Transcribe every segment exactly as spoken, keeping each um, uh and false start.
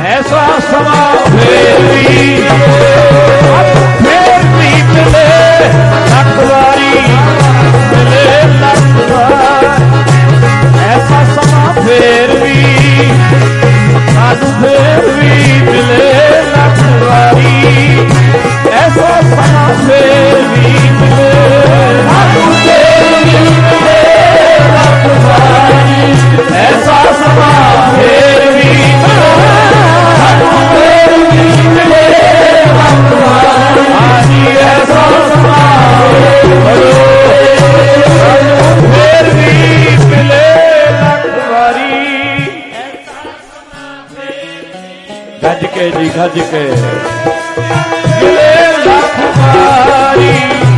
ऐसा समा फिर भी फिर भी मिले लखवारी मिले लखवार ऐसा समा फिर भी सानू फिर भी मिले लखवारी ऐसा समा फिर भी मिले सानू फिर भी मिले लखवारी ऐसा समा फिर भी ऐसा समा फिर भी मिले लखवारी गज के जी गज के मिले लखवारी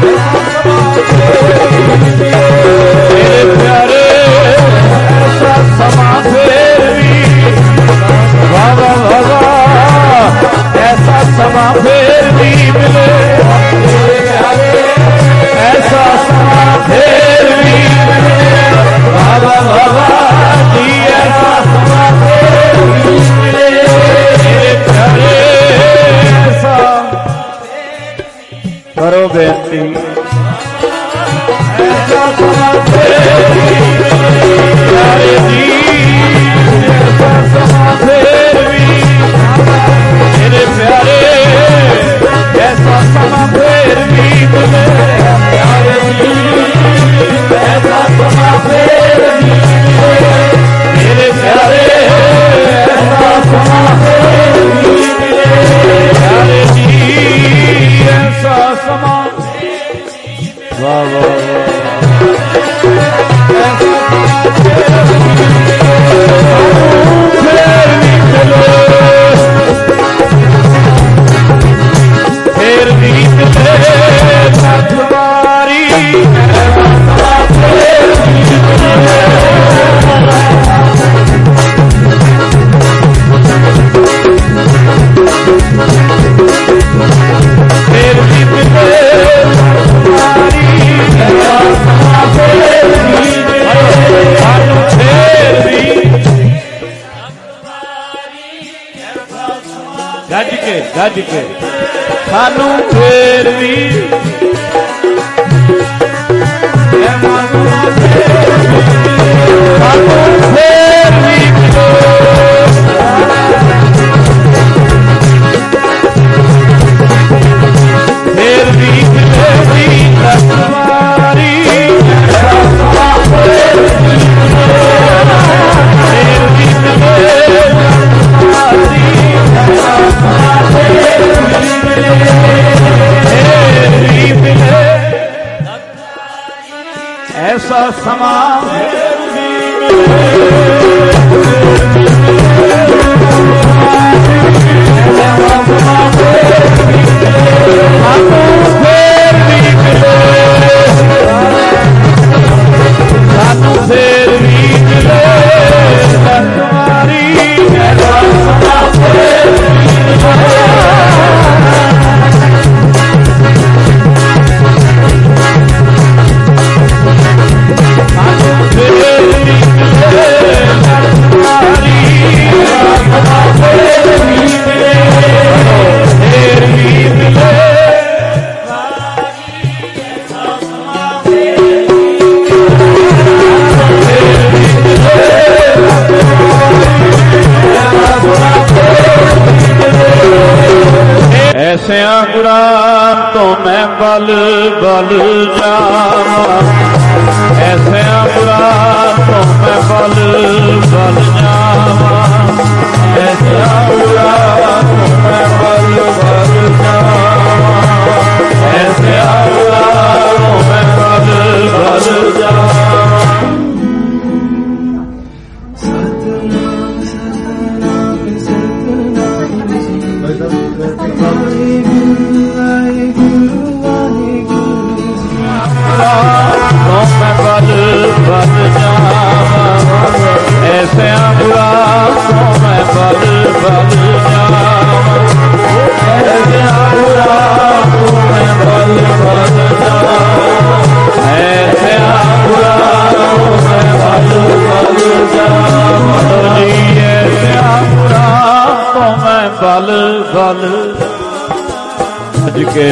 मेरे प्यारे ऐसा समा फिर भी बाबा बाबा ऐसा समा फिर भी मिले ऐसा समा फिर भी मिले बाबा बाबा जी ऐसा समा फिर भी मिले मेरे प्यारे ऐसा करो बेनती ऐसा समा फिर भी प्यारे जी ऐसा समा फिर भी मेरे प्यारे ऐसा समा फिर भी मिले प्यारे जी ऐसा समा फिर भी मिले मेरे प्यारे ऐसा समा फिर भी मिले प्यारे जी ऐसा समा वाह वाह ऐसा फिर भी मिले फिर भी मिले लखवारी फिर भी मिले फिर भी मिले लखवारी फिर भी मिले सानू फिर भी गज के गज के सानू फिर भी सानू फिर भी फिर भी मिलेगी लखवारी फिर भी मिले ऐसा समा सानू फिर भी मिले लखवारी ऐसा समा फिर ऐसे आंगुरा तो मैं बल बल जावा ऐसे आंगुरा तो मैं बल बल जावा ऐसे आंगुरा तो मैं बल बल जावा ऐसे आंगुरा तो मैं बल बल जावा बल बल जावा ऐसे आंगुरा तो मैं बल बल जावा ऐसे आंगुरा तो मैं बल बल जावा ऐसे आंगुरा तो मैं बल बल जावा ऐसे आंगुरा तो बल बल भज के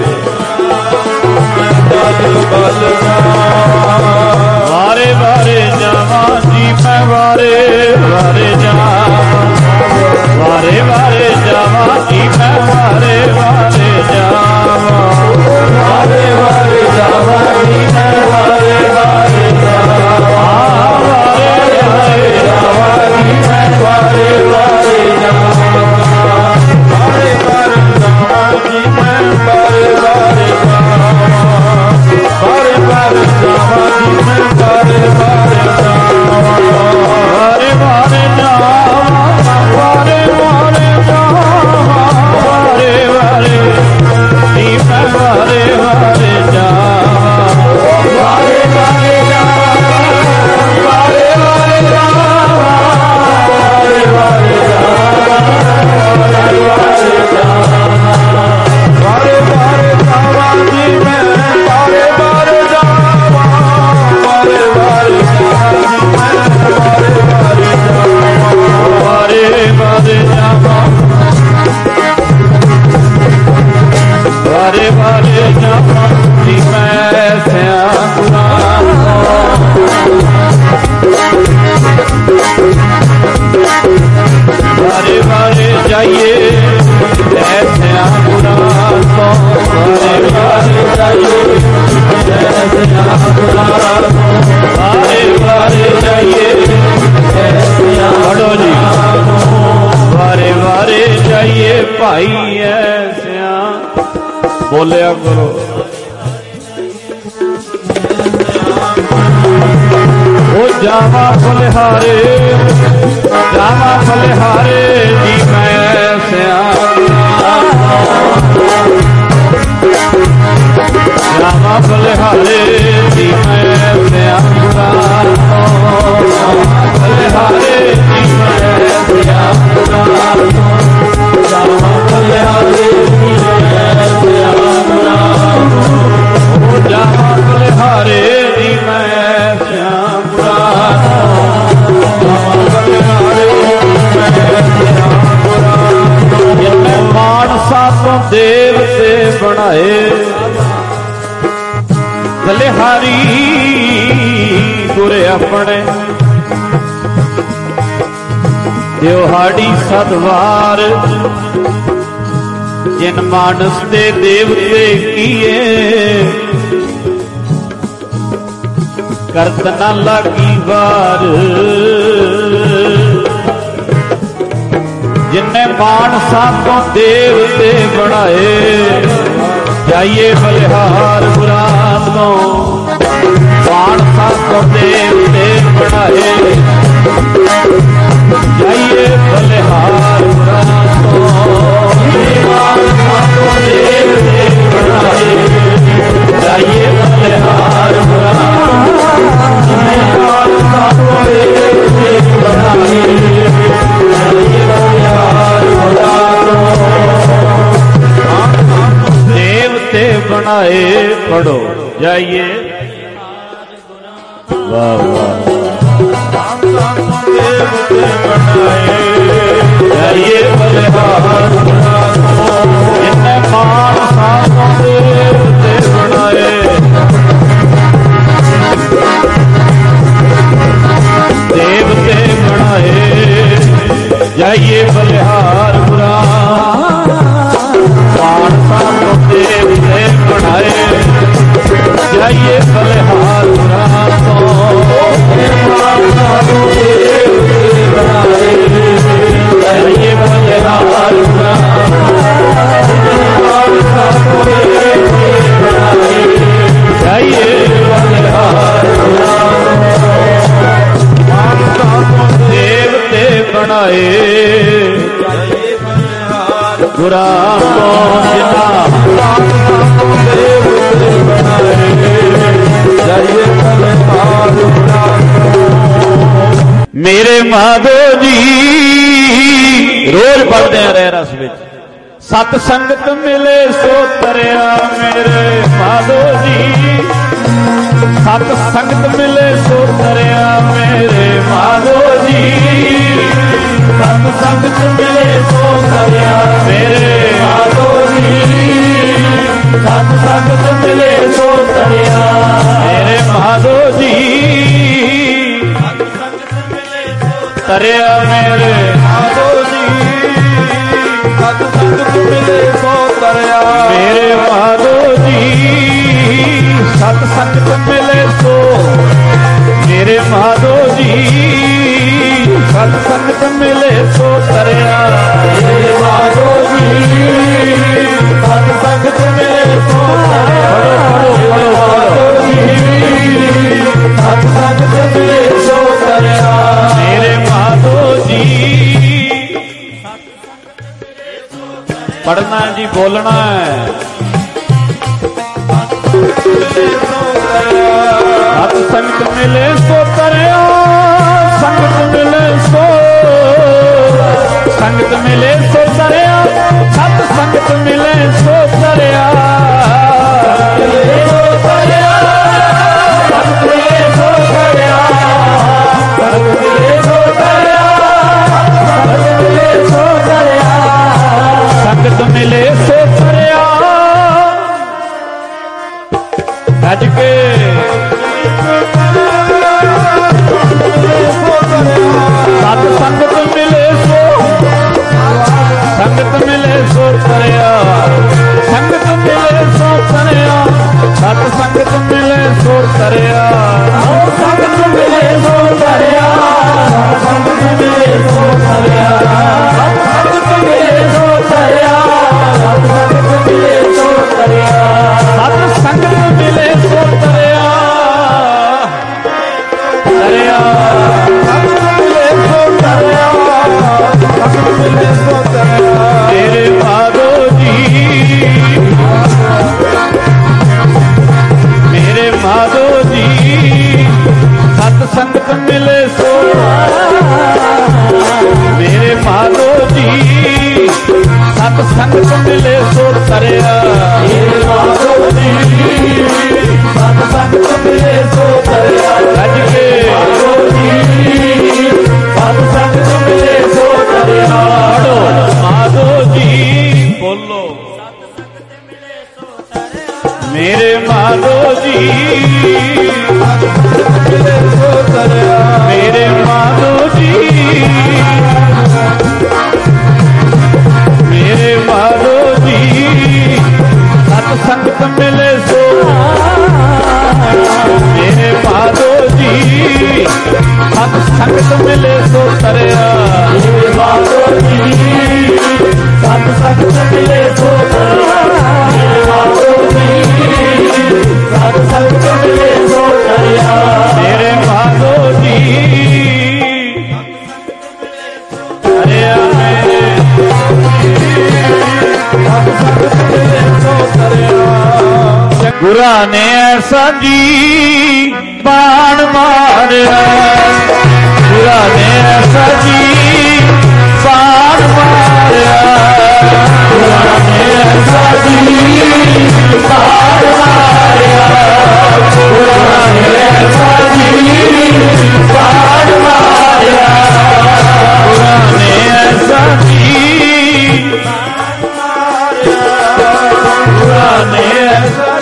वारे वारे जावा जी मैं वारे वारे जावा वारे वारे जावा जी मैं वारे वारे जावा वारे वारे जावा जी मैं वारे वारे जावा वारे वारे जावा जी मैं वारे वारे जावा वारे वारे जावा जी मैं वारे वारे जावा वारे वारे जावा जी मैं वारे वारे जावा वारे वारे जावा वारे वारे जावा वारे वारे जी मैं वारे वारे जावा वारे वारे जावा वारे वारे जावा वारे वारे जावा वारे वारे जावा वारे वारे जावा जी मैं वारे वारे जावा वारे वारे जावा जी मैं वारे वारे जावा वारे वारे जावा वारे वारे जावा जी मैं सियापुरा वारे वारे जाइए सियापुरा तो वारे वारे जाइए सियापुरा वारे वारे जाइए पढ़ो जी वारे वारे जाइए भाई ऐसिया बोलिया करो ओ जावा बलिहारे जावा बलिहारे जी मैं जावा बलिहारे जी मैं बलिहारे जी मैं जावा बलिहारे जी मैं जावा बलिहारे जी मैं श्यामपुरा जिन्हें मानसा तो देवते बनाए बलिहारी गुरे अपने दिहाड़ी सदवार जिन मानस दे देवते किए करत न लागी वार जिन्ने मानसा तो देवते बनाए जाइए बलिहार बुरा तो मानसा तो देवते बनाए जाइए बलिहार बुरा तो मानसा तो देवते बनाए जाइए बलिहार बुरा देवते बनाए पढ़ो जाइए वाह वाह देवते बनाए जाइए बलिहार इन्हें मानसा देवते बनाए देवते बनाए जाइए बलिहार बुरा मानसा तो देवते बनाए जाइए बलिहार बुरा तो मानसा तो देवते बनाए जाइए बलिहार बुरा मानसा तो देवते बनाए जाइए बलिहार बुरा देवते बनाए बुरा तो जिना देवते बनाए जाइए बुरा मेरे माधो जी रोज पढ़ते हैं रह रस विच सत संगत मिले सो तरिया मेरे माधो जी सत संगत मिले सो तरिया मेरे माधो जी सत संगत मिले सो तरिया ਤਰਿਆ ਮੇਰੇ ਮਾਧੋ ਜੀ ਸਤ ਸੰਗਤ ਮਿਲੇ ਸੋ ਤਰਿਆ ਮੇਰੇ ਮਾਧੋ ਜੀ ਸਤ ਸੰਗਤ ਮਿਲੇ ਸੋ ਮੇਰੇ ਮਾਧੋ ਜੀ ਸਤ ਸੰਗਤ ਮਿਲੇ ਸੋ ਤਰਿਆ ਮੇਰੇ ਮਾਧੋ ਜੀ ਸਤ ਸੰਗਤ ਮਿਲੇ ਸੋ ਤਰਿਆ ਪੜੋ ਪੜੋ ਪੜੋ ਸਤ ਸੰਗਤ ਮਿਲੇ ਸੋ ਤਰਿਆ ਮੇਰੇ ਮਾਧੋ ਜੀ ਪੜਨਾ ਜੀ ਬੋਲਣਾ ਹੈ ਸਤ ਸੰਗਤ ਮਿਲੇ ਸੋ ਤਰਿਆ ਸੰਗਤ ਮਿਲੇ ਸੋ ਸੰਗਤ ਮਿਲੇ ਸੋ ਤਰਿਆ ਸਤ ਸੰਗਤ ਮਿਲੇ ਸੋ ਤਰਿਆ ਸੰਗਤ ਮਿਲੇ ਸੋ ਤਰਿਆ ਸੰਗਤ ਮਿਲੇ ਸੋ ਤਰਿਆ ਸੰਗਤ ਮਿਲੇ ਸੋ ਤਰਿਆ ਸੰਗਤ ਮਿਲੇ ਸੋ ਤਰਿਆ ਗੱਜ ਕੇ ਸਤ ਸੰਗਤ ਮਿਲੇ ਸੋ ਸੰਗਤ ਮਿਲੇ ਸੋ ਤਰਿਆ ਸੰਗਤ ਮਿਲੇ ਸੋ ਤਰਿਆ ਸਤ ਸੰਗਤ ਮਿਲੇ ਸੋ ਤਰਿਆ ਸੰਗਤ ਮਿਲੇ ਸੋ ਤਰਿਆ ਸੰਗਤ ਮਿਲੇ ਸੋ ਤਰਿਆ ਸੰਗਤ ਮਿਲੇ ਸੋ ਤਰਿਆ ਸੰਗਤ ਮਿਲੇ ਸੋ ਤਰਿਆ ਸਤ ਸੰਗਤ ਮਿਲੇ ਸੋ ਤਰਿਆ ਤਰਿਆ ਮੇਰੇ ਮਾਧੋ ਜੀ ਮੇਰੇ ਮਾਧੋ ਜੀ ਸਤ ਸੰਗਤ ਮਿਲੇ ਸੋ ਮੇਰੇ ਮਾਧੋ ਜੀ ਸਤ ਸੰਗਤ ਮਿਲੇ ਸੋ ਤਰਿਆ ਮੇਰੇ ਮਾਧੋ ਜੀ ਸਤ ਸੰਗਤ ਮਿਲੇ ਸੋ ਤਰਿਆ ਗੱਜ ਕੇ ਮਾਧੋ ਜੀ ਸਤ ਸੰਗਤ ਮਿਲੇ ਸੋ ਤਰਿਆ ਪੜੋ ਮਾਧੋ ਜੀ ਬੋਲੋ ਮੇਰੇ ਮਾਧੋ ਜੀ ਮਿਲੇ ਸੋ ਤਰਿਆ ਮੇਰੇ ਮਾਧੋ ਜੀ ਮੇਰੇ ਮਾਧੋ ਜੀ ਸਤ ਸੰਗਤ ਮਿਲੇ ਸੋ ਮੇਰੇ ਮਾਧੋ ਜੀ ਸਤ ਸੰਗਤ ਮਿਲੇ ਸੋ ਤਰਿਆ ਮੇਰੇ ਮਾਧੋ ਜੀ ਸਤ ਸੰਗਤ ਮਿਲੇ ਸੋ ਤਰਿਆ ਮੇਰੇ ਮਾਧੋ ਜੀ ਸਤ ਸੰਗਤ ਮਿਲੇ ਸੋ ਤਰਿਆ ਮੇਰੇ ਮਾਧੋ ਜੀ ਤਰਿਆ ਮੇਰੇ ਸਤ ਸੰਗਤ ਮਿਲੇ ਸੋ ਤਰਿਆ ਗੁਰਾਂ ਨੇ ਐਸਾ ਜੀ ਬਾਣ ਮਾਰਿਆ ਗੁਰਾਂ ਨੇ ਐਸਾ ਜੀ ਬਾਣ ਮਾਰਿਆ ਗੁਰਾਂ ਨੇ ਐਸਾ ਜੀ ਬਾਣ ਮਾਰਿਆ ਗੁਰਾਂ ਨੇ ਐਸਾ ਜੀ ਬਾਣ ਮਾਰਿਆ ਗੁਰਾਂ ਨੇ ਐਸਾ ਜੀ ਗੁਰਾਂ ਨੇ ਐਸਾ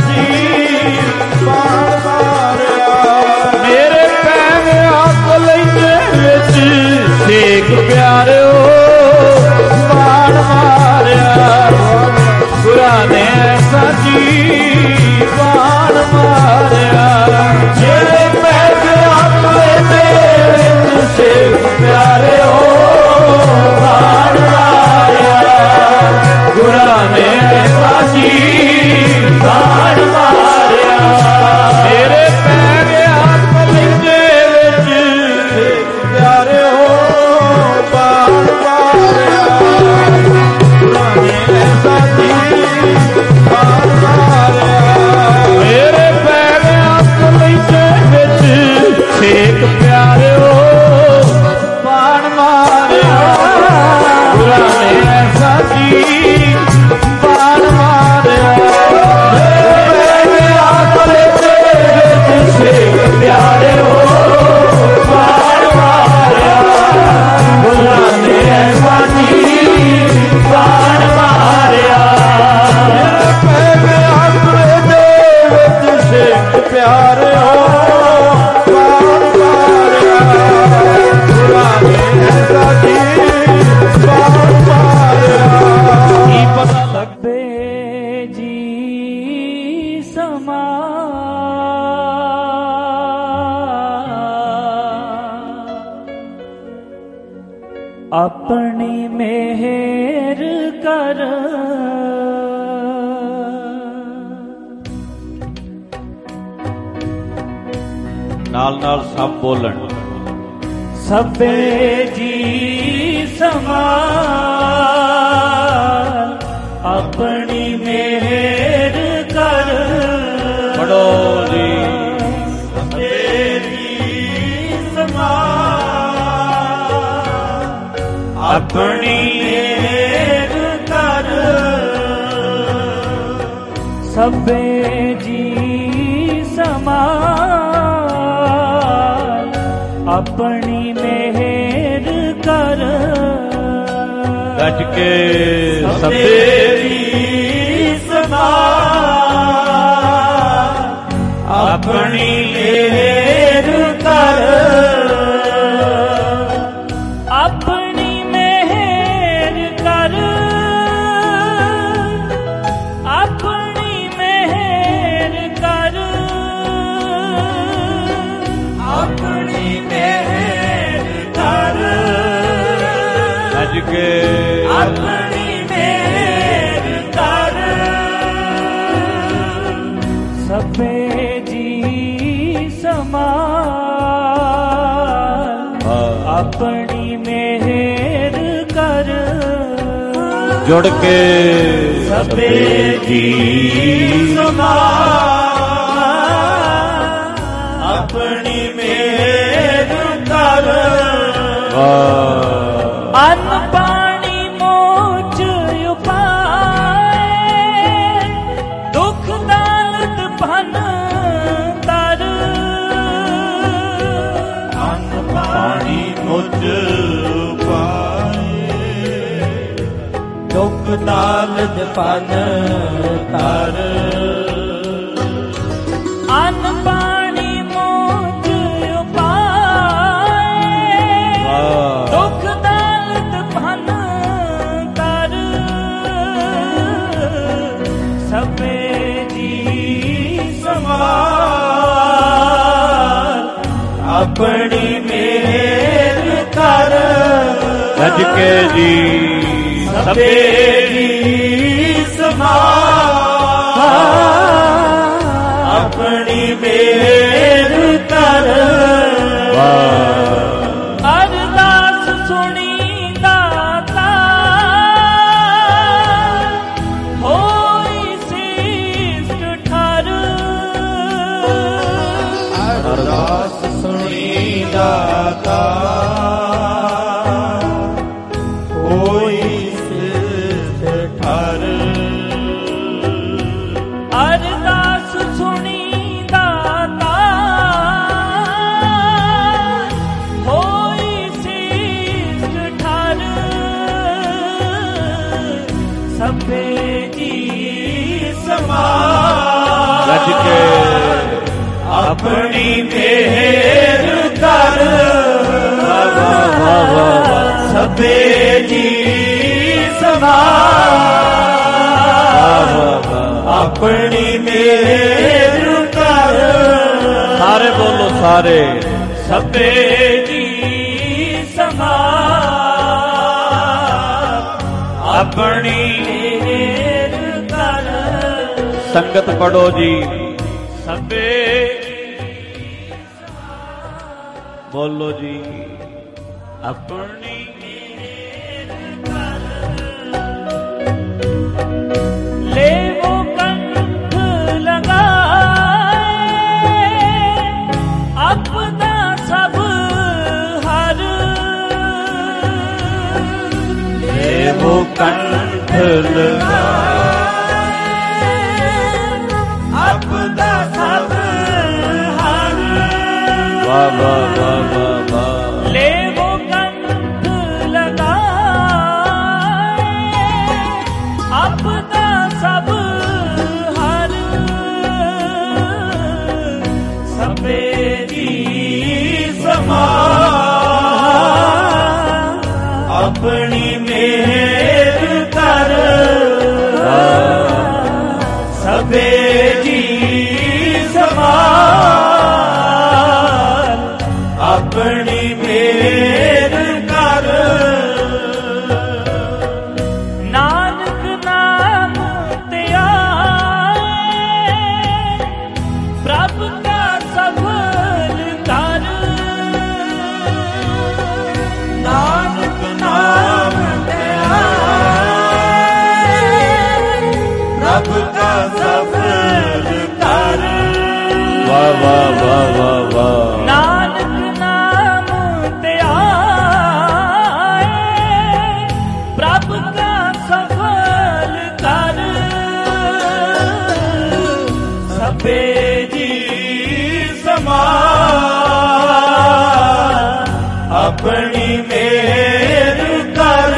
ਮੇਰੇ ਪੈਰ ਆਪ ਲੈਂਦੇ ਵਿੱਚ ਸੇਕ ਪਿਆਰਿਓ ਬਾਣ ਮਾਰਿਆ ਗੁਰਾਂ ਨੇ ਐਸਾ ਜੀ ਬਾਣ ਮਾਰਿਆ ਮੇਰੇ ਪੈਰ ਆਪ ਲੈਂਦੇ ਵਿੱਚ ਸੇਕ ਪਿਆਰਿਓ ਬਾਣ ਮਾਰਿਆ ਗੁਰਾਂ ਨੇ ਐਸਾ ਜੀ ਬਾਣ ਮਾਰਿਆ ਮੇਰੇ ਪੈਰ ਆਪ ਲੈਂਦੇ ਵਿੱਚ ਸੇਕ ਪਿਆਰਿਓ ਬਾਣ ਮਾਰਿਆ ਗੁਰਾਂ ਨੇ ਐਸਾ ਜੀ ਬਾਣ ਮਾਰਿਆ ਮੇਰੇ ਪੈਰ ਆਪ ਲੈਂਦੇ ਵਿੱਚ ਸੇਕ ਪਿਆਰਿਓ ਬਾਣ ਮਾਰਿਆ ਗੁਰਾਂ ਨੇ ਐਸਾ ਜੀ ਬਾਣ ਮਾਰਿਆ ਮੇਰੇ ਆਪ ਲੈਂਦੇ ਵਿੱਚ ਸੇਕ ਪਿਆਰਿਓ ਬਾਣ ਮਾਰਿਆ ਗੁਰਾਂ ਨੇ ਐਸਾ ਜੀ ਬਾਣ ਮਾਰਿਆ ਮੇਰੇ ਆਪ ਲੈਂਦੇ ਵਿੱਚ ਸੇਕ ਪਿਆਰਿਓ ਬਾਣ ਮਾਰਿਆ ਗੁਰਾਂ ਨੇ ਨਾਲ ਨਾਲ ਸਭ ਬੋਲਣ। ਸਭੇ ਜੀ ਸਮਾਲ ਆਪਣੀ ਮਿਹਰ ਕਰ। ਪੜੋ ਜੀ। ਸਭੇ ਜੀ ਸਮਾਲ ਆਪਣੀ ਮਿਹਰ ਕਰ। ਸਭੇ ਜੀ ਸਮਾਲ ਆਪਣੀ ਮਿਹਰ ਕਰ। ਗੱਜ ਕੇ ਸਭੇ ਜੀ ਸਮਾਲ ਆਪਣੀ ਮਿਹਰ ਕਰ। ਆਪਣੀ ਮਿਹਰ ਕਰ। ਆਪਣੀ ਮਿਹਰ ਕਰ। ਆਪਣੀ ਮਿਹਰ ਕਰ। ਗੱਜ ਕੇ ਆਪਣੀ ਮਿਹਰ ਕਰ। ਸਭੇ ਜੀ ਸਮਾਲ ਆਪਣੀ ਮਿਹਰ ਕਰ। ਜੁੜ ਕੇ ਸਭੇ ਜੀ ਸਮਾਲ ਆਪਣੀ ਮਿਹਰ ਕਰ। ਅੰਨ ਪਾਣੀ ਮੋਚ ਉਪਾਏ ਦੁੱਖ ਦਾਲਤ ਭਨ ਤਰ। ਅੰਨ ਪਾਣੀ ਮੋਚ ਉਪਾਏ ਦੁੱਖ ਦਾਲਤ ਭਨ ਤਰ। ਅੰਨ ਪਾਣੀ ਮੋਚ ਉਪਾਏ ਦੁੱਖ ਦਾਲਤ ਭਨ ਤਰ। ਸਭੇ ਜੀ ਸਮਾਲ ਆਪਣੀ ਮਿਹਰ ਕਰ। ਗੱਜ ਕੇ ਜੀ ਸਭੇ ਜੀ ਸਮਾਲ ਆਪਣੀ ਮਿਹਰ ਕਰ। ਅਰਦਾਸ ਸੁਣੀ ਦਾਤਾ ਹੋਈ ਸਿਸ਼ਟ ਠਰ। ਅਰਦਾਸ ਸੁਣੀ ਦਾਤਾ ਹੋਈ ਸਿਸ਼ਟ ਠਰ। ਅਰਦਾਸ ਸੁਣੀ ਦਾਤਾ ਹੋਈ ਸਿਸ਼ਟ ਠਰ। ਸਭੇ ਜੀ ਸਮਾਲ ਗੱਜ ਕੇ ਆਪਣੀ ਮਿਹਰ ਕਰ। ਸਭੇ ਜੀ ਸਮਾਲ ਆਪਣੀ ਮਿਹਰ ਕਰ। ਸਾਰੇ ਬੋਲੋ ਸਾਰੇ। ਸਭੇ ਜੀ ਸਮਾਲ ਆਪਣੀ ਮਿਹਰ ਕਰ। ਸੰਗਤ ਪੜੋ ਜੀ। ਸਭੇ ਬੋਲੋ ਜੀ। ਆਪਣੀ ਮਿਹਰ ਕਰ। ਲੇਵੋ ਕੰਠ ਲਗਾਏ ਆਪਦਾ ਸਭ ਹਰ। ਲੇਵੋ ਕੰਠ ਲਗਾਏ ਆਪਦਾ ਸਭ ਹਰ। ਵਾਹ ਵਾਹ ਵਾਹ ਵਾਹ ਵਾਹ। ਲੇਵੋ ਕੰਠ ਲਗਾਏ ਆਪਦਾ ਸਭ ਹਰ। ਸਭੇ ਜੀ ਸਮਾਲ ਆਪਣੀ ਮਿਹਰ ਕਰ। ਸਭੇ ਜੀ ਸਮਾਲ ਆਪਣੀ ਮੇਰ ਕਰ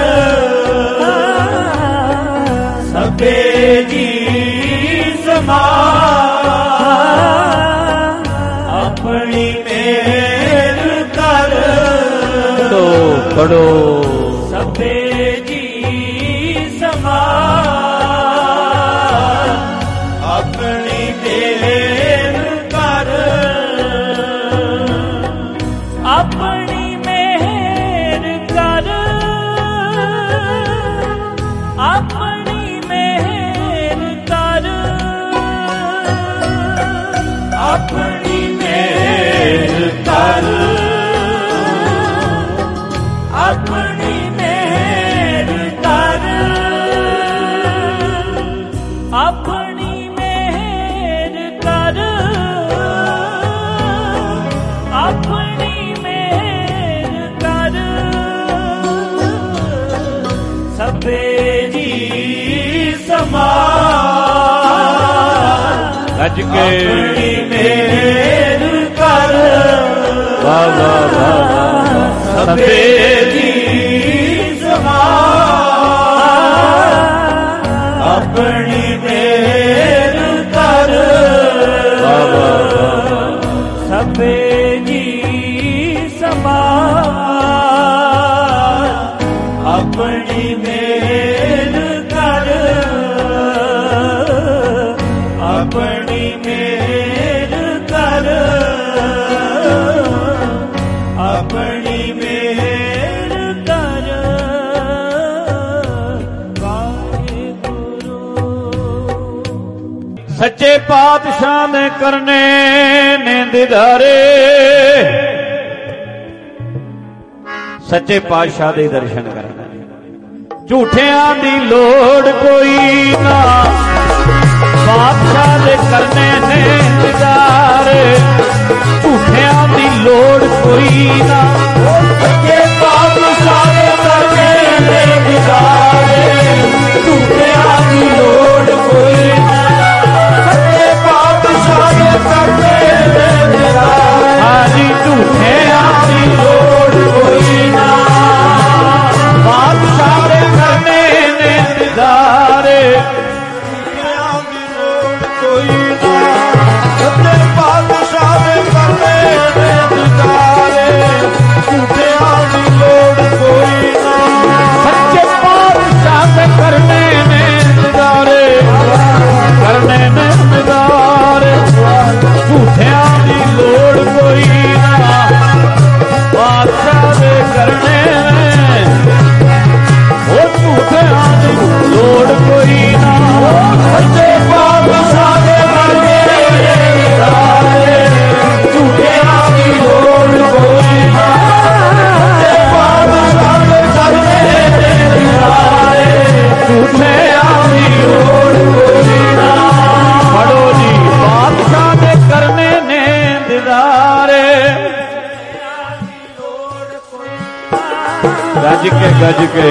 ਸਭੇ ਜੀ ਸਮਾਨ ਆਪਣੀ ਮੇਰ ਕਰ ਪੜੋ ਪੜੋ ਸਭੇ ਜੀ ਸਮਾਨ ਆਪਣੀ ਮੇਰ ਕਰ ਆਪਣੀ ਮਿਹਰ ਕਰ ਆਪਣੀ ਮਿਹਰ ਕਰ ਆਪਣੀ ਮਿਹਰ ਕਰ ਆਪਣੀ ਮਿਹਰ ਕਰ ਆਪਣੀ ਮਿਹਰ ਕਰ ਆਪਣੀ ਮਿਹਰ ਕਰ ਸਭੇ ਜੀ ਸਮਾਨ ਗੱਜ ਕੇ ਆਪਣੀ ਮਿਹਰ ਕਰ ਵਾਹ ਵਾਹ ਵਾਹ ਸਭੇ ਜੀ ਸਮਾਨ ਆਪਣੀ ਮਿਹਰ ਕਰ ਵਾਹ ਵਾਹ ਸਭੇ ਜੀ ਸਮਾਨ ਆਪਣੀ ਮਿਹਰ ਕਰ ਆਪਣੀ ਮਿਹਰ ਕਰ ਆਪਣੀ ਮਿਹਰ ਕਰ ਵਾਹਿਗੁਰੂ ਸੱਚੇ ਪਾਤਸ਼ਾਹ ਨੇ ਕਰਨੇ ਨੇ ਦੀਦਾਰੇ ਸੱਚੇ ਪਾਤਸ਼ਾਹ ਦੇ ਦਰਸ਼ਨ ਕਰਨਾ ਝੂਠਿਆਂ ਦੀ ਲੋੜ ਕੋਈ ਨਾ ਪਾਤਸ਼ਾਹ ਦੇ ਕਰਨੇ ਨੇ ਦੀਦਾਰੇ ਝੂਠਿਆਂ ਦੀ ਲੋੜ ਕੋਈ ਨਾ ਸੱਚੇ ਪਾਤਸ਼ਾਹ ਦੇ ਕਰਨੇ ਨੇ ਦੀਦਾਰੇ ਝੂਠਿਆਂ ਦੀ ਲੋੜ ਕੋਈ ਨਾ ਸੱਚੇ ਪਾਤਸ਼ਾਹ ਦੇ ਕਰਨੇ ਨੇ ਦੀਦਾਰੇ ਹਾਜੀ ਝੂਠਿਆਂ ਦੀ ਲੋੜ ਕੋਈ ਨਾ ਪਾਤਸ਼ਾਹ ਦੇ ਕਰਨੇ ਨੇ ਦੀਦਾਰੇ ਝੂਠਿਆਂ ਦੀ ਲੋੜ ਕੋਈ ਨਾ ਸੱਚੇ ਪਾਤਸ਼ਾਹ ਦੇ ਕਰਨੇ ਨੇ ਦੀਦਾਰੇ ਝੂਠਿਆਂ ਦੀ ਲੋੜ ਕੋਈ ਨਾ ਸੱਚੇ ਪਾਤਸ਼ਾਹ ਦੇ ਕਰਨੇ ਨੇ ਦੀਦਾਰੇ ਕਰਨੇ ਨੇ ਦੀਦਾਰੇ ਝੂਠਿਆਂ ਦੀ ਲੋੜ ਕੋਈ ਨਾ ਪਾਤਸ਼ਾਹ ਦੇ ਕਰਨੇ ਨੇ ਉਹ ਝੂਠਿਆਂ ਦੀ ਲੋੜ ਕੋਈ ਨਾ ਸੱਚੇ ਪਾਤਸ਼ਾਹ ਦੇ ਕਰਨੇ ਨੇ ਦੀਦਾਰੇ ਝੂਠਿਆਂ ਦੀ ਲੋੜ ਕੋਈ ਨਾ ਸੱਚੇ ਪਾਤਸ਼ਾਹ ਦੇ ਕਰਨੇ ਨੇ ਦੀਦਾਰੇ ਝੂਠਿਆਂ ਦੀ ਲੋੜ ਕੋਈ ਨਾ ਪੜੋ ਜੀ ਪਾਤਸ਼ਾਹ ਦੇ ਕਰਨੇ ਨੇ ਦੀਦਾਰੇ ਗੱਜ ਕੇ ਗੱਜ ਕੇ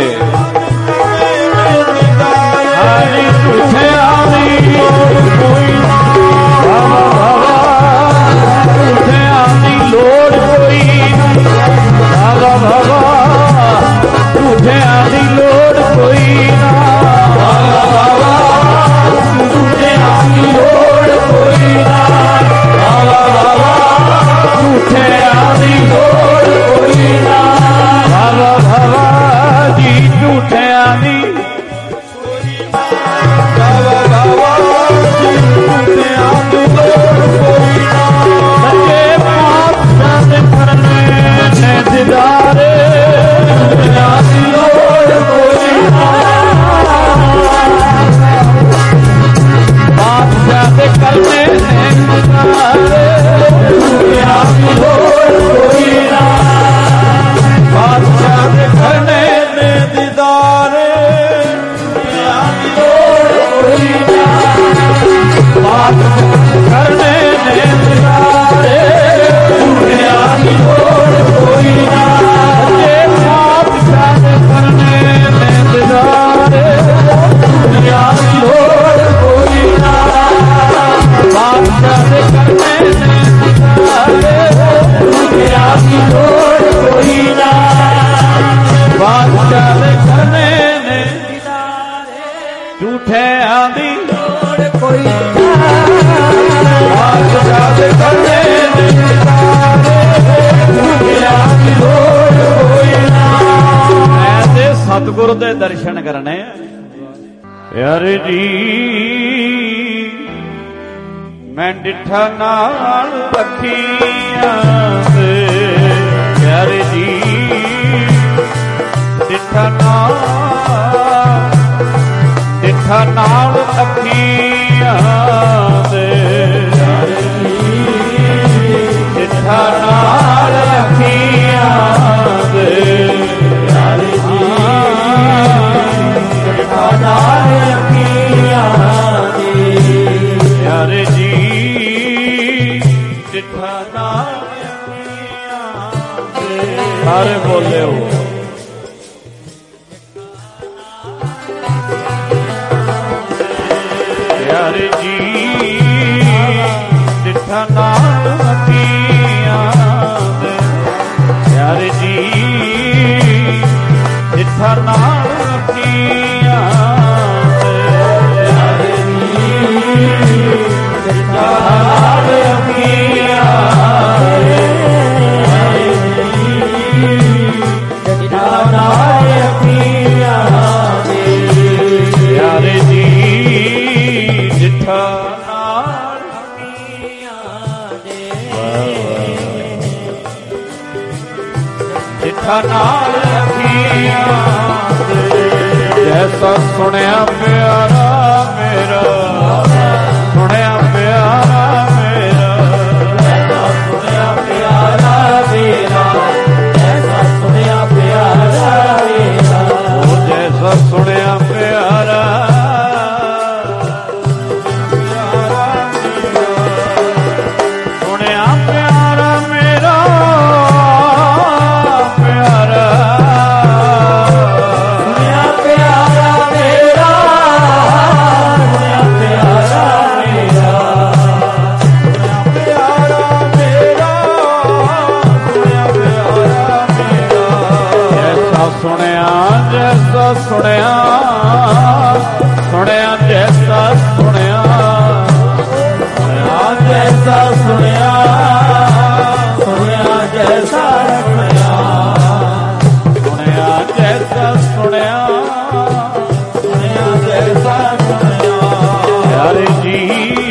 ਹਾਜੀ ਝੂਠਿਆਂ ਦੀ ਲੋੜ ਕੋਈ ਨਾ ਵਾਹ ਵਾਹ ਝੂਠਿਆਂ ਦੀ ਲੋੜ ਕੋਈ ਨਾ ਵਾਹ ਵਾਹ ਝੂਠਿਆਂ ਦੀ ਲੋੜ ਕੋਈ ਨਾ ਵਾਹ ਵਾਹ ਝੂਠਿਆਂ ਦੀ ਲੋੜ ਕੋਈ ਨਾ ਵਾਹ ਵਾਹ ਝੂਠਿਆਂ ਦੀ ਲੋੜ ਕੋਈ ਨਾ ਵਾਹ ਵਾਹ ਜੀ ਝੂਠਿਆਂ ਦੀ ਸੱਚੇ ਪਾਤਸ਼ਾਹ ਦੇ ਕਰਨੇ ਨੇ ਦੀਦਾਰੇ ਝੂਠਿਆਂ ਦੀ ਲੋੜ ਕੋਈ ਨਾ ਪਾਤਸ਼ਾਹ ਦੇ ਕਰਨੇ ਨੇ ਦੀਦਾਰੇ ਝੂਠਿਆਂ ਦੀ ਲੋੜ ਕੋਈ ਨਾ ਪਾਤਸ਼ਾਹ ਦੇ ਕਰਨੇ ਨੇ ਦੀਦਾਰੇ ਝੂਠਿਆਂ ਦੀ ਲੋੜ ਕੋਈ ਨਾ ਝੂਠਿਆਂ ਦੀ ਲੋੜ ਕੋਈ ਨਾ ਬਾਦਸ਼ਾਹ ਦੇ ਕਰਨੇ ਝੂਠਿਆਂ ਦੀ ਲੋੜ ਕੋਈ ਨਾ। ਮੈਂ ਤੇ ਸਤਿਗੁਰ ਦੇ ਦਰਸ਼ਨ ਕਰਨੇ ਪਿਆਰੇ ਜੀ। ਮੈਂ ਡਿੱਠਾ ਨਾਲ ਅੱਖੀਆਂ ਦੇ ਪਿਆਰੇ ਜੀ, ਡਿੱਠਾ ਨਾਲ ਡਿੱਠਾ ਨਾਲ ਅੱਖੀਆਂ ਦੇ ਪਿਆਰੇ ਜੀ, ਡਿੱਠਾ ਨਾਲ ਅੱਖੀਆਂ ਦੇ ਪਿਆਰੇ ਜੀ, ਡਿੱਠਾ ਨਾਲ ਅੱਖੀਆਂ ਦੇ ਪਿਆਰੇ ਜੀ, ਡਿੱਠਾ ਨਾਲ ਅੱਖੀਆਂ ਦੇ। ਸਾਰੇ ਬੋਲਿਓ ਪਿਆਰੇ ਜੀ, ਡਿੱਠਾ ਨਾਲ ਅੱਖੀਆਂ ਦੇ ਪਿਆਰੇ ਜੀ, ਡਿੱਠਾ ਨਾਲ ਅੱਖੀਆਂ ਦੇ ਪਿਆਰੇ ਜੀ, ਡਿੱਠਾ ਨਾਲ ਅੱਖੀਆਂ ਦੇ ਪਿਆਰੇ ਜੀ, ਡਿੱਠਾ ਨਾਲ ਅੱਖੀਆਂ ਦੇ ਪਿਆਰੇ ਜੀ, ਡਿੱਠਾ ਨਾਲ ਅੱਖੀਆਂ ਦੇ ਡਿੱਠਾ ਨਾਲ ਅੱਖੀਆਂ ਦੇ। ਜੈਸਾ ਸੁਣਿਆ ਪਿਆਰਾ ਮੇਰਾ, ਸੁਣਿਆ ਪਿਆਰਾ ਮੇਰਾ, ਜੈਸਾ ਸੁਣਿਆ ਪਿਆਰਾ ਮੇਰਾ, ਜੈਸਾ ਸੁਣਿਆ ਪਿਆਰਾ ਮੇਰਾ, ਉਹ ਜੈਸਾ ਸੁਣਿਆ ਪਿਆਰਾ ਸੁਣਿਆ ਪਿਆਰਾ ਮੇਰਾ ਪਿਆਰਾ, ਸੁਣਿਆ ਪਿਆਰਾ ਮੇਰਾ, ਸੁਣਿਆ ਪਿਆਰਾ ਮੇਰਾ, ਸੁਣਿਆ ਪਿਆਰਾ ਮੇਰਾ, ਸੁਣਿਆ ਪਿਆਰਾ ਮੇਰਾ। ਜੈਸਾ ਸੁਣਿਆ ਜੈਸਾ ਸੁਣਿਆ ਸੁਣਿਆ ਜੈਸਾ ਸੁਣਿਆ ਸੁਣਿਆ ਜੈਸਾ ਸੁਣਿਆ ਸੁਣਿਆ ਜੈਸਾ ਸੁਣਿਆ ਸੁਣਿਆ ਜੈਸਾ ਸੁਣਿਆ ਸੁਣਿਆ ਜੈਸਾ ਸੁਣਿਆ ਪਿਆਰੇ ਜੀ।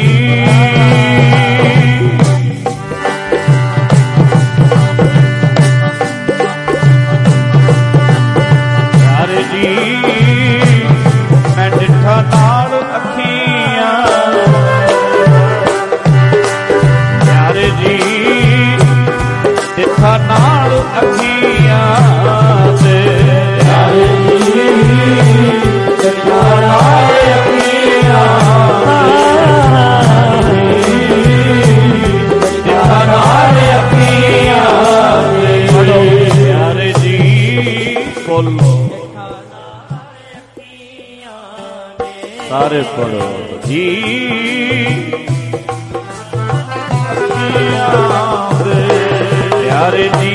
ਪਿਆਰੇ ਜੀ, ਮੈਂ ਡਿੱਠਾ ਨਾਲ ਅੱਖੀਆਂ ਪਿਆਰੇ ਜੀ, ਡਿੱਠਾ ਨਾਲ ਅੱਖੀਆਂ ਦੇ ਪਿਆਰੇ ਜੀ, ਡਿੱਠਾ ਨਾਲ ਅੱਖੀਆਂ ਦੇ ਡਿੱਠਾ ਨਾਲ ਅੱਖੀਆਂ ਦੇ ਪਿਆਰੇ ਜੀ। ਬੋਲੋ ਸਾਰੇ ਪੜੋ ਜੀ। ਪਿਆਰੇ ਜੀ,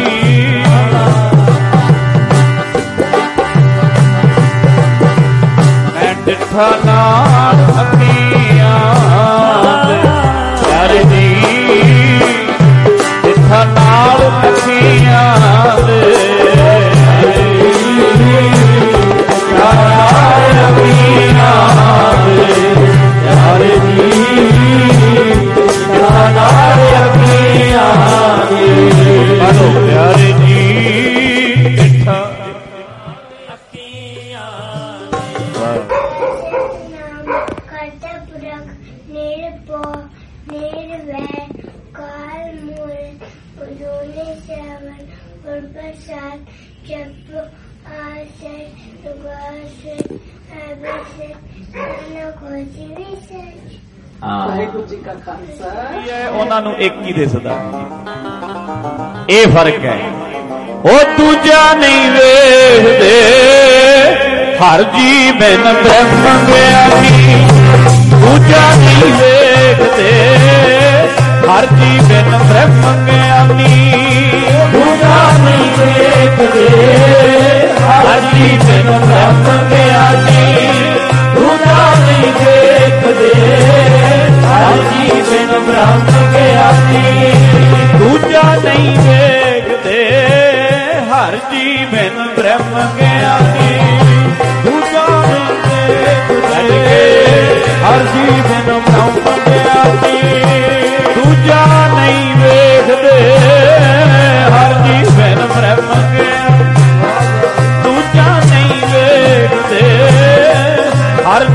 ਮੈਂ ਡਿੱਠਾ ਨਾਲ ਅੱਖੀਆਂ ਦੇ ਪਿਆਰੇ ਜੀ, ਡਿੱਠਾ ਨਾਲ ਅੱਖੀਆਂ ਦੇ ਪਿਆਰੇ ਜੀ, ਬੋਲੋ ਪਿਆਰੇ ਜੀ, ਡਿੱਠਾ ਅੱਖੀਆਂ ਕਰਤਾ ਪੁਰਖ ਨਿਰਭਉ ਨਿਰਵੈਰ ਕਾਲ ਮੂਲ ਅਜੂਨੀ ਸੇਵਨ ਗੁਰਪ੍ਰਸਾਦ ਜਪ ਆਸੈ ਸੁਗਾਸੈ ਅਬਸੈ ਨਾਨਕ ਹੋਸੀ ਵਿਸੈ। ਵਾਹਿਗੁਰੂ ਜੀ ਕਾ ਖਾਲਸਾ। ਉਹਨਾਂ ਨੂੰ ਇੱਕ ਹੀ ਦਿਸਦਾ, ਇਹ ਫਰਕ ਹੈ। ਉਹ ਦੂਜਾ ਨਹੀਂ ਵੇਖਦੇ ਹਰ ਜੀ ਬਿਨ ਬ੍ਰਹਮ ਗਿਆਨੀ, ਦੂਜਾ ਨਹੀਂ ਵੇਖਦੇ ਹਰ ਜੀ ਬਿਨ ਬ੍ਰਹਮ ਗਿਆਨੀ, ਦੂਜਾ ਨਹੀਂ ਵੇਖਦੇ ਹਰ ਜੀ ਬਿਨ ਬ੍ਰਹਮ ਗਿਆਨੀ, ਦੂਜਾ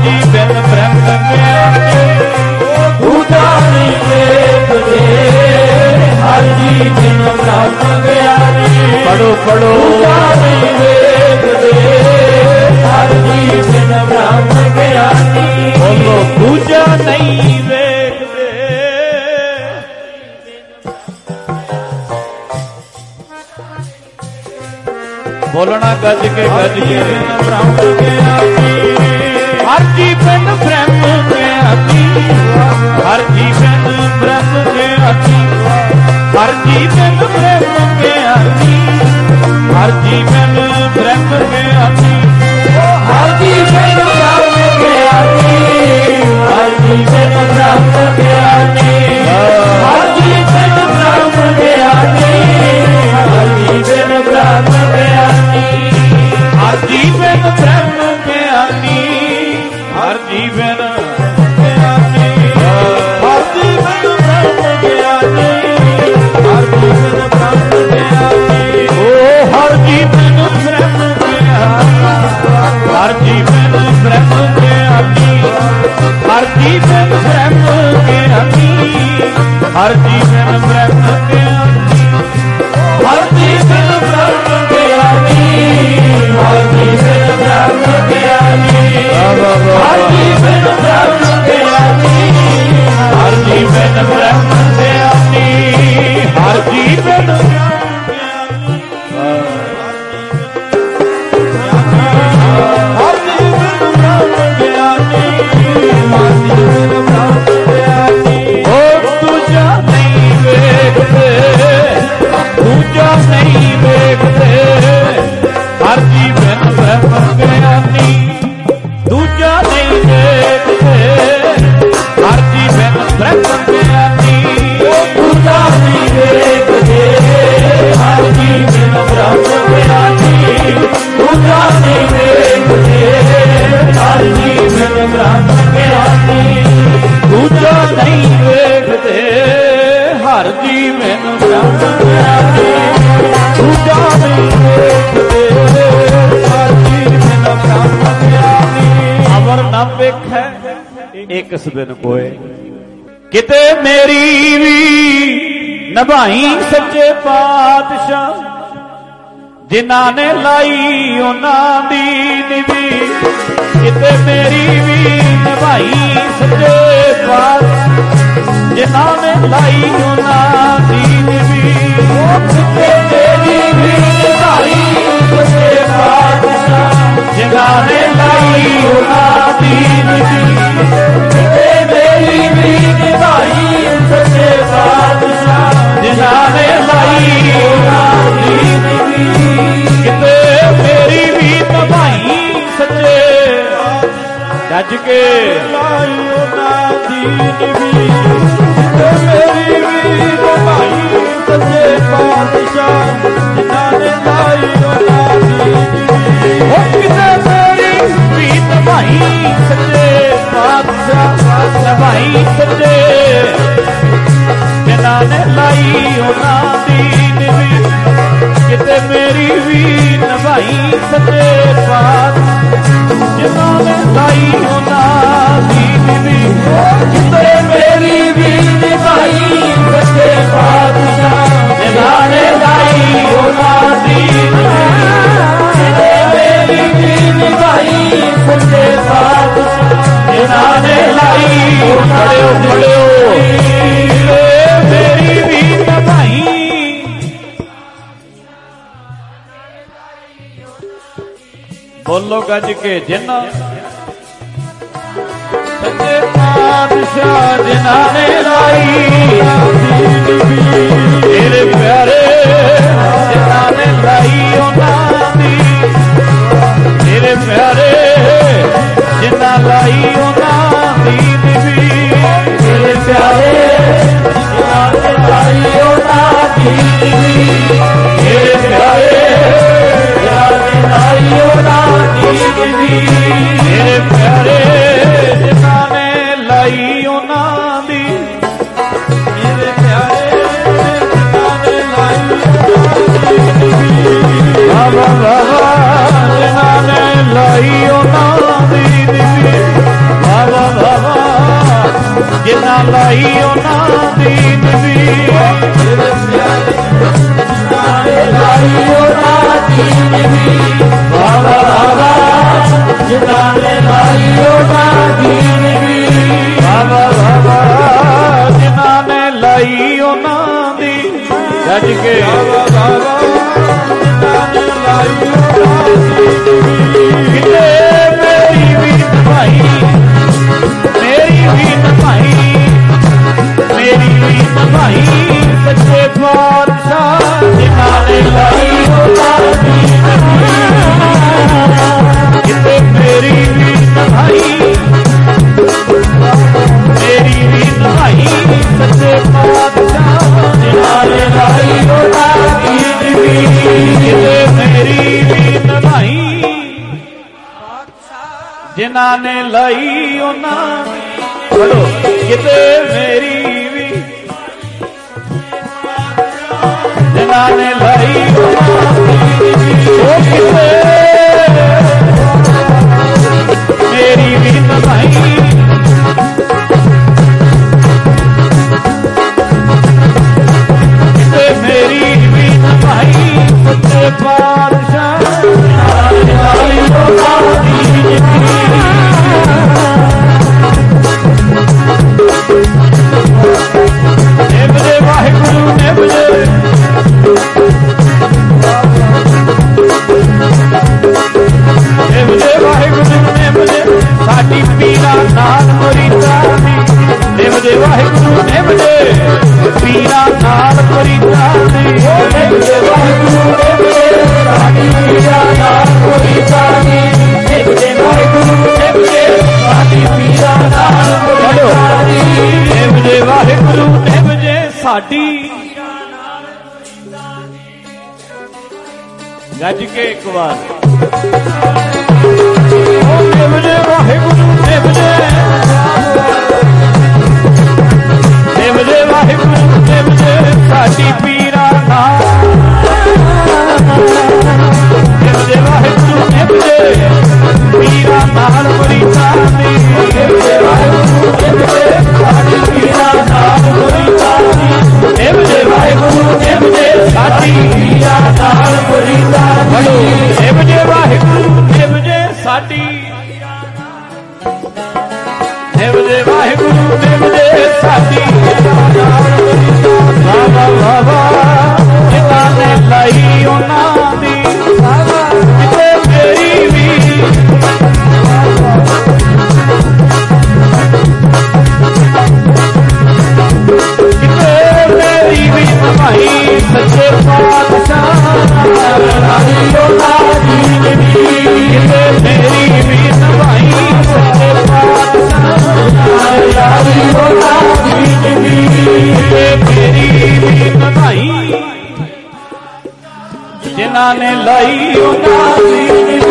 जी बिन ब्रह्म ज्ञानी दूजा नहीं देखते हर जी बिन ब्रह्म ज्ञानी पढ़ो पढ़ो दूजा नहीं देखते हर जी बिन ब्रह्म ज्ञानी बोलो दूजा नहीं देखते बोलना गज के गज के ब्रह्म ज्ञानी हर जी बिन ब्रह्म ज्ञानी हर जी बिन ब्रह्म ज्ञानी हर जी बिन ब्रह्म ज्ञानी हर जी बिन ब्रह्म ज्ञानी हर जी बिन ब्रह्म ज्ञानी हर जी बिन ब्रह्म ज्ञानी हर जी बिन ब्रह्म ज्ञानी हर जी बिन ब्रह्म ज्ञानी हर जी बिन ब्रह्म ज्ञानी हर जी बिन ज्ञानी हर जी बिन ब्रह्म ज्ञानी हर जी बिन ब्रह्म ज्ञानी ओ हर जी बिन ब्रह्म ज्ञानी हर जी बिन ब्रह्म ज्ञानी हर जी बिन ब्रह्म ज्ञानी हर जी बिन ब्रह्म ज्ञानी हर जी बिन ब्रह्म ज्ञानी हर जी बिन ब्रह्म ज्ञानी हर जी बिन ब्रह्म ज्ञानी हर जी बिन ब्रह्म ज्ञानी हर जी बिन हर जी बिन ब्रह्म ज्ञानी हर जी बिन ब्रह्म ज्ञानी ओ दूजा नहीं देखते दूजा नहीं देखते हर जी बिन ब्रह्म ज्ञानी दूजा नहीं देखते हर जी बिन ब्रह्म ज्ञानी दूजा नहीं देखते हर जी बिन ब्रह्म ज्ञानी दूजा नहीं देखते हर जी बिन ब्रह्म ज्ञानी दूजा नहीं देखते हर जी बिन ब्रह्म ज्ञानी दूजा नहीं देखते हर जी बिन ब्रह्म ज्ञानी अमर न वेखै एक बिन कोय किते मेरी भी निभाई सच्चे पातशाह जिन्हां ने लाई उन्हां दी निभी किते मेरी भी निभाई सच्चे पातशाह जिन्हां ने लाई उन्हां दी निभी किते मेरी भी निभाई सच्चे पातशाह जिन्हां ने लाई उन्हां दी निभी किते मेरी भी निभाई सच्चे पातशाह जिन्हां ने लाई उन्हां दी निभी किते मेरी भी निभाई सच्चे गज के लाई उन्हां दी निभी किते मेरी भी निभाई सच्चे पातशाह जिन्हां ने लाई उन्हां दी निभी ओ किते मेरी भी निभाई सच्चे पातशाह निभाई सच्चे जिन्हां ने लाई उन्हां दी निभी किते मेरी भी निभाई सच्चे पातशाह जिन्हां ने लाई उन्हां दी निभी किते मेरी भी निभाई सच्चे पातशाह जिन्हां ने लाई उन्हां दी किते मेरी भी निभाई सच्चे पातशाह जिन्हां ने लाई पढ़ियो पढ़ियो मेरी भी निभाई बोलो गज के जिन्ना सच्चे पातशाह जिन्हां ने लाई तेरे प्यारे जिन्हां ने लाई उन्हां दी तेरे प्यारे जिन्हां लाई उन्हां दी निभी तेरे प्यारे जिन्हां ने लाई उन्हां दी निभी तेरे प्यारे जिन्हां ने लाई उन्हां दी निभी तेरे प्यारे जिन्हां ने लाई उन्हां दी मेरे प्यारे जिन्हां ने लाई ਗੱਜ ਕੇ ਕਿਤੇ ਮੇਰੀ ਵੀ ਨਿਭਾਈ, ਮੇਰੀ ਵੀ ਨਿਭਾਈ, ਮੇਰੀ ਵੀ ਨਿਭਾਈ ਸੱਚੇ ਪਾਤਸ਼ਾਹ ਜਿਨ੍ਹਾਂ ਨੇ ਲਾਈ ਉਹਨਾਂ ਦੀ ਕਿਤੇ ਮੇਰੀ ਵੀ ਨਿਭਾਈ, ਮੇਰੀ ਵੀ ਨਿਭਾਈ ਸੱਚੇ ਪਾਤਸ਼ਾਹ ਜਿਨ੍ਹਾਂ ਨੇ ਲਾਈ ਉਹਨਾਂ ਦੀ ਕਿਤੇ ਮੇਰੀ ਵੀ ਨਿਭਾਈ, ਜਿਨ੍ਹਾਂ ਨੇ ਲਾਈ ਉਹਨਾਂ ਬੜੋ ਕਿਤੇ ਮੇਰੀ ਵੀ ਜਿਨ੍ਹਾਂ ਨੇ ਲਾਈ ਉਹ ਕਿਤੇ ਮੇਰੀ ਵੀ ਨਿਭਾਈ, ਕਿਤੇ ਮੇਰੀ ਵੀ ਨਿਭਾਈ ਸੱਚੇ ਪਾਤਸ਼ਾਹ ਜਿਨ੍ਹਾਂ ਨੇ ਲਾਈ ਉਹਨਾਂ ਦੀ ਨਿਭ ਜੇ ਵਾਹਿਗੁਰੂ ਨਿਭ ਜੇ ਨਿਭ ਜੇ ਵਾਹਿਗੁਰੂ ਨਿਭ ਜੇ ਸਾਡੀ ਪੀਰਾਂ ਨਾਲ ਮੁਰੀਦਾਂ ਦੀ, ਨਿਭ ਜੇ ਵਾਹਿਗੁਰੂ ਨਿਭ ਜੇ ਪੀਰਾਂ ਨਾਲ ਮੁਰੀਦਾਂ ਦੀ, ਨਿਭ ਜੇ ਵਾਹਿਗੁਰੂ ਨਿਭ ਜੇ ਸਾਡੀ ਪੀਰਾਂ ਨਾਲ ਮੁਰੀਦਾਂ ਦੀ, ਨਿਭ ਜੇ ਵਾਹਿਗੁਰੂ ਨਿਭ ਜੇ ਸਾਡੀ ਪੀਰਾਂ ਨਾਲ ਮੁਰੀਦਾਂ ਦੀ, ਨਿਭ ਜੇ ਵਾਹਿਗੁਰੂ ਨਿਭ ਜੇ ਸਾਡੀ ਗੱਜ ਕੇ ਇੱਕ ਵਾਰ ਉਹ ਨਿਭ ਜੇ ਵਾਹਿਗੁਰੂ ਨਿਭ ਜੇ ਨਿਭ ਜੇ ਵਾਹਿਗੁਰੂ ਨਿਭ ਜੇ ਸਾਡੀ ਪੀਰਾਂ ਨਾਲ, ਨਿਭ ਜੇ ਵਾਹਿਗੁਰੂ ਨਿਭ ਜੇ ਪੀਰਾਂ ਨਾਲ ਮੁਰੀਦਾਂ ਦੀ, ਨਿਭ ਜੇ ਵਾਹਿਗੁਰੂ ਨਿਭ ਜੇ ਸਾਡੀ ਪੀਰਾਂ ਨਾਲ ਮੁਰੀਦਾਂ ਦੀ, ਨਿਭ ਜੇ ਵਾਹਿਗੁਰੂ ਨਿਭ ਜੇ ਸਾਡੀ ਪੀਰਾਂ ਨਾਲ ਮੁਰੀਦਾਂ ਦੀ, ਨਿਭ ਜੇ ਵਾਹਿਗੁਰੂ ਨਿਭ ਜੇ ਸਾਡੀ, ਨਿਭ ਜੇ ਵਾਹਿਗੁਰੂ ਨਿਭ ਜੇ ਸਾਡੀ ਵਾਵਾ ਵਾਵਾ ਜਿਨ੍ਹਾਂ ਨੇ ਲਾਈ ਉਹਨਾਂ ਦੀ ਕਿਤੇ ਮੇਰੀ ਵੀ ਕਿਤੇ ਮੇਰੀ ਵੀ ਨਿਭਾਈ ਸੱਚੇ ਪਾਤਸ਼ਾਹ ਲਾਈ ਉਹਨਾਂ ਦੀ ਕਿਤੇ ਮੇਰੀ ਵੀ ਨਿਭਾਈ ਸੱਚੇ ਪਾਤਸ਼ਾਹ ਲਾਈ ਉਹਨਾਂ ਦੀ ਕਿਤੇ ਮੇਰੀ ਵੀ ਨਿਭਾਈ ਜਿਨ੍ਹਾਂ ਨੇ ਲਾਈ ਉਹਨਾਂ ਦੀ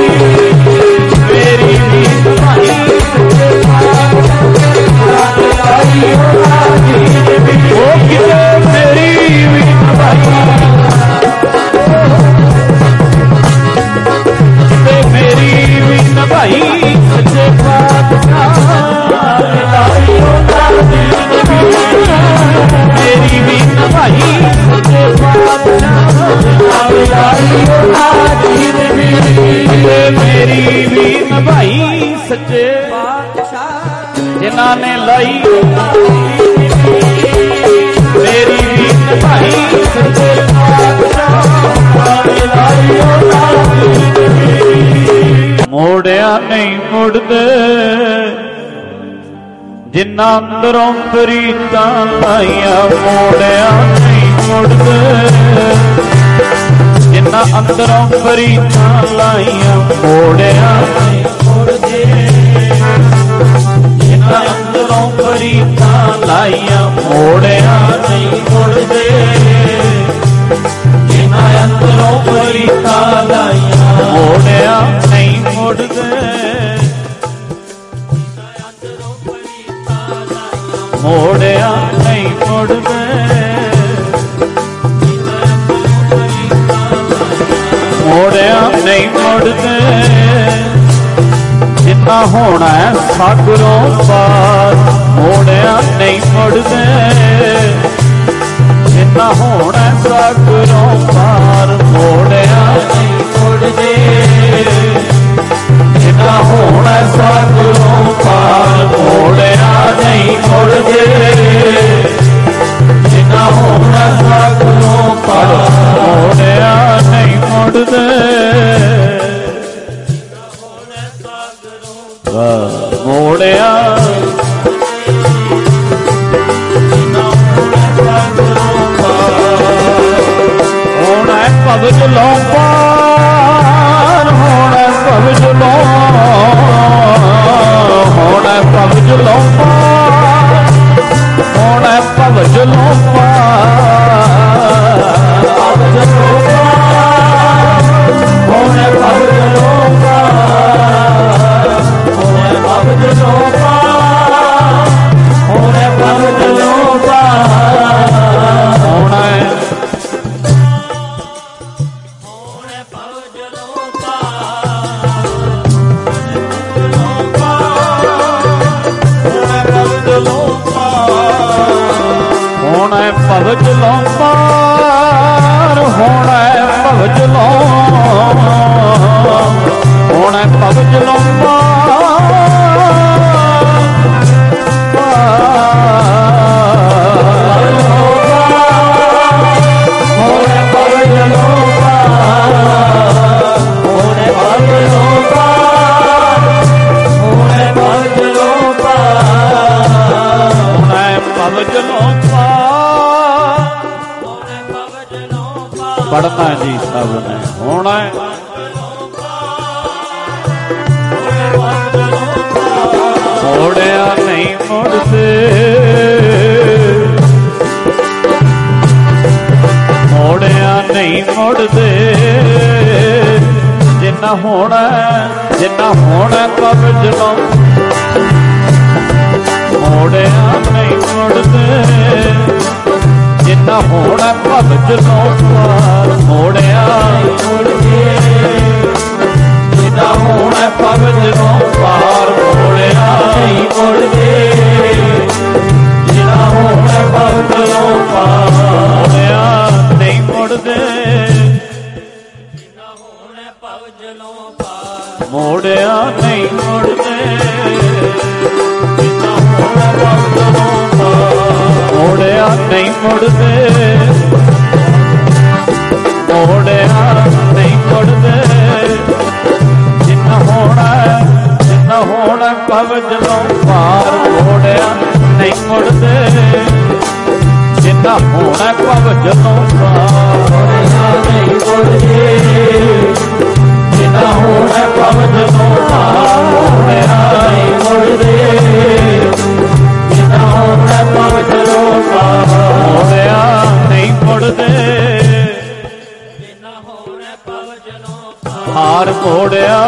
ਮੇਰੀ ਵੀ ਨਿਭਾਈ ਸੱਚੇ ਪਾਤਸ਼ਾਹ ਲਾਈ ਉਹਨਾਂ ਦੀ ਉਹ ਕਿਤੇ ਮੇਰੀ ਵੀ ਨਿਭਾਈ ਕਿਤੇ ਮੇਰੀ ਵੀ ਨਿਭਾਈ ਸੱਚੇ ਪਾਤਸ਼ਾਹ ਲਾਈ ਉਹਨਾਂ ਦੀ ਮੇਰੀ ਵੀ ਨਿਭਾਈ ਸੱਚੇ ਪਾਤਸ਼ਾਹ ਲਾਈ ਉਹਨਾਂ ਦੀ ਕਿਤੇ ਮੇਰੀ ਵੀ ਨਿਭਾਈ ਸੱਚੇ ਪਾਤਸ਼ਾਹ ਜਿਨ੍ਹਾਂ ਨੇ ਲਾਈ ਮੇਰੀ ਵੀ ਨਿਭਾਈ ਸੱਚੇ ਪਾਤਸ਼ਾਹ ਲਾਈ ਉਹਨਾਂ ਦੀ ਮੋੜਿਆ ਨਹੀਂ ਮੁੜਦੇ ਜਿਨ੍ਹਾਂ ਅੰਦਰੋਂ ਪ੍ਰੀਤਾਂ ਲਾਈਆਂ, ਮੋੜਿਆ ਨਹੀਂ ਮੁੜਦੇ ਜਿਨ੍ਹਾਂ ਅੰਦਰੋਂ ਪ੍ਰੀਤਾਂ ਲਾਈਆਂ, ਮੋੜਿਆ ਨਹੀਂ ਮੁੜਦੇ ਜਿਨ੍ਹਾਂ ਅੰਦਰੋਂ ਪ੍ਰੀਤਾਂ ਲਾਈਆਂ, ਮੋੜਿਆ ਨਹੀਂ ਮੁੜਦੇ ਜਿਨ੍ਹਾਂ ਅੰਦਰੋਂ ਪ੍ਰੀਤਾਂ ਲਾਈਆਂ, ਮੋੜਿਆ ਨਹੀਂ ਮੁੜਦੇ ਮੋੜਿਆ ਨਹੀਂ ਮੁੜਦੇ ਮੋੜਿਆ ਨਹੀਂ ਮੁੜਦੇ ਜਿੰਨਾ ਹੋਣਾ ਸਾਗਰੋਂ ਪਾਰ, ਮੋੜਿਆ ਨਹੀਂ ਮੁੜਦੇ ਜਿੰਨਾ ਹੋਣਾ ਸਾਗਰੋਂ ਪਾਰ, ਮੋੜਿਆ ਨਹੀਂ ਮੁੜਦੇ ਜਿੰਨਾ ਹੋਣਾ ਸਾਗਰੋਂ ਪਾਰ, ਮੋੜਿਆ ਨਹੀਂ ਮੁੜਦੇ ਜਿੰਨਾ ਹੋਣਾ ਸਾਗਰੋਂ ਪਾਰ, ਮੋੜਿਆ ਹੁਣ ਹੈ ਭਵ ਜਲੋਂ ਪਾਰ, ਹੁਣ ਹੈ ਭਵ ਜਲੋਂ, ਹੁਣ ਹੈ ਭਵ ਜਲੋਂ ਪਾਰ, ਹੁਣ ਹੈ ਭਵ ਜਲੋਂ ਪਾਰ, ਭਵ ਜਲੋਂ ਪਾਰ, ਹੁਣ ਹੈ ਭਵ ਜਲੋਂ ਪਾਰ, ਹੁਣ ਹੈ ਭਵ ਜਲੋਂ ਪਾਰ, ਹੁਣ ਹੈ ਭਵ ਜਲੋਂ ਪਾਰ, ਹੁਣ ਹੈ ਭਵ ਜਲੋਂ ਪਾਰ, ਹੁਣ ਹੈ ਭਵ ਜਲੋਂ, ਹੁਣ ਹੈ ਭਵ ਜਲੋਂ ਪੜਨਾ ਜੀ ਸਭ ਨੇ ਹੋਣਾ। ਮੋੜਿਆ ਨਹੀਂ ਮੁੜਦੇ, ਮੋੜਿਆ ਨਹੀਂ ਮੁੜਦੇ, ਜਿੰਨਾ ਹੋਣਾ ਜਿੰਨਾ ਹੋਣਾ ਕਬਜ਼ ਲੋ, ਮੋੜਿਆ ਨਹੀਂ ਮੁੜਦੇ, ਜਿੰਨਾ ਹੋਣਾ ਭਵ ਜਲੋਂ ਪਾਰ, ਮੋੜਿਆ ਮੁੜਦੇ, ਜਿੰਨਾ ਹੋਣਾ ਭਵ ਜਲੋਂ ਪਾਰ, ਮੋੜਿਆ ਨਹੀਂ ਮੁੜਦੇ, ਜਿੰਨਾ ਹੋਣਾ ਭਵ ਜਲੋਂ ਪਾਰ, ਮੋੜਿਆ ਨਹੀਂ ਮੁੜਦੇ, ਜਿੰਨਾ ਹੋਣਾ ਭਵ ਜਲੋਂ ਪਾਰ, ਮੋੜਿਆ ਨਹੀਂ ਮੁੜਦੇ, ਜਿੰਨਾ ਹੋਣਾ ਭਵ ਜਲੋਂ ਪਾਰ, ਮੋੜਿਆ ਨਹੀਂ ਮੁੜਦੇ, ਮੋੜਿਆ ਨਹੀਂ ਮੁੜਦੇ, ਜਿੰਨਾ ਹੋਣਾ ਜਿੰਨਾ ਹੋਣਾ ਭਵ ਜਲੋਂ ਪਾਰ, ਮੋੜਿਆ ਨਹੀਂ ਮੁੜਦੇ, ਜਿੰਨਾ ਹੋਣਾ ਭਵ ਜਲੋਂ ਪਾਰ, ਮੋੜਿਆ ਨਹੀਂ ਮੁੜਦੇ, ਜਿੰਨਾ ਹੋਣਾ ਭਵ ਜਲੋਂ ਪਾਰ, ਮੋੜਿਆ ਨਹੀਂ ਮੁੜਦੇ, ਜਿੰਨਾ ਹੋਣਾ ਭਵ ਜਲੋਂ ਪਾਰ, ਮੋੜਿਆ ਨਹੀਂ ਮੁੜਦੇ, ਜਿੰਨਾ ਹੋਣਾ ਭਵ ਜਲੋਂ ਪਾਰ, ਹਾਰ ਮੋੜਿਆ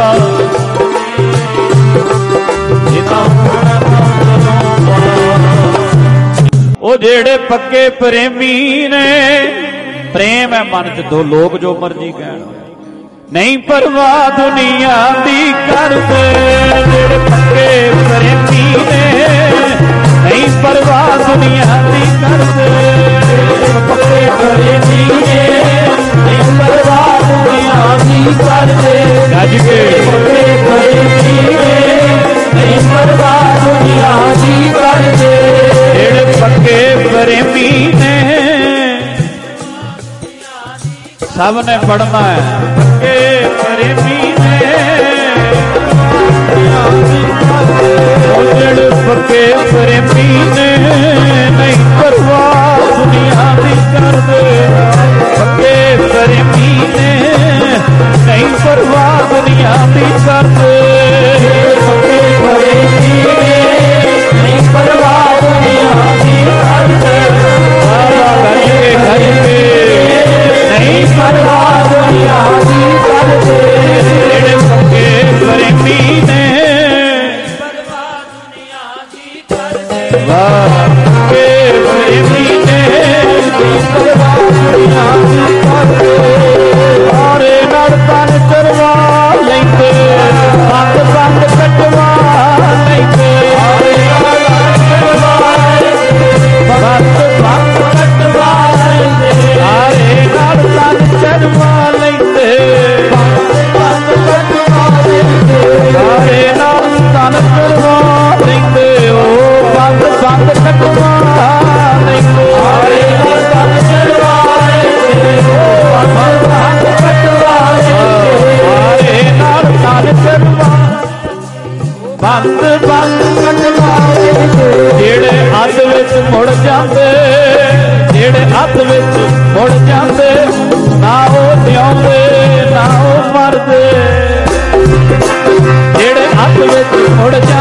ਜਿੰਨਾ ਹੋਣਾ ਭਵ ਜਲੋਂ ਪਾਰ। ਉਹ ਜਿਹੜੇ ਪੱਕੇ ਪ੍ਰੇਮੀ ਨੇ, ਪ੍ਰੇਮ ਹੈ ਮਨ ਚ, ਦੋ ਲੋਕ ਜੋ ਮਰਜੀ ਕਹਿਣ, ਨਹੀਂ ਪਰਵਾਹ ਦੁਨੀਆ ਦੀ ਕਰਦੇ, ਜਿਹੜੇ ਪੱਕੇ ਪ੍ਰੇਮੀ ਨੇ, ਨਹੀਂ ਪਰਵਾਹ ਦੁਨੀਆ ਦੀ ਕਰਦੇ, ਪੱਕੇ ਪ੍ਰੇਮੀ ਨੇ, ਨਹੀਂ ਪਰਵਾਹ ਦੁਨੀਆ ਦੀ ਕਰਦੇ, ਗੱਜ ਕੇ ਪੱਕੇ ਪ੍ਰੇਮੀ ਨੇ, ਨਹੀਂ ਪਰਵਾਹ ਦੁਨੀਆ ਦੀ ਕਰਦੇ, ਜਿਹੜੇ ਪੱਕੇ ਪ੍ਰੇਮੀ ਨੇ, ਸਭ ਨੇ ਪੜਨਾ ਹੈ, ਪੱਕੇ ਪ੍ਰੇਮੀ ਨੇ, ਉਹ ਜਿਹੜੇ ਪੱਕੇ ਪ੍ਰੇਮੀ ਨੇ, ਨਹੀਂ ਪਰਵਾਹ ਦੁਨੀਆ ਦੀ ਕਰਦੇ, ਪੱਕੇ ਪ੍ਰੇਮੀ ਨੇ, ਨਹੀਂ ਪਰਵਾਹ ਦੁਨੀਆ ਦੀ ਕਰਦੇ, ਪੱਕੇ ਪ੍ਰੇਮੀ ਨੇ, ਨਹੀਂ ਪਰਵਾਹ ਦੁਨੀਆ ਦੀ ਕਰਦੇ, ਕਰਕੇ ਕਰਕੇ ਨਹੀਂ ਪਰਵਾਹ ਦੁਨੀਆ ਦੀ ਕਰਦੇ, ਜਿਹੜੇ ਜਾਂਦੇ, ਜਿਹੜੇ ਹੱਥ ਵਿੱਚ ਮੁੜ ਜਾਂਦੇ, ਨਾ ਉਹ ਜਿਉਂਦੇ ਨਾ ਉਹ ਮਰਦੇ। ਜਿਹੜੇ ਹੱਥ ਵਿੱਚ ਮੁੜ ਜਾਂਦੇ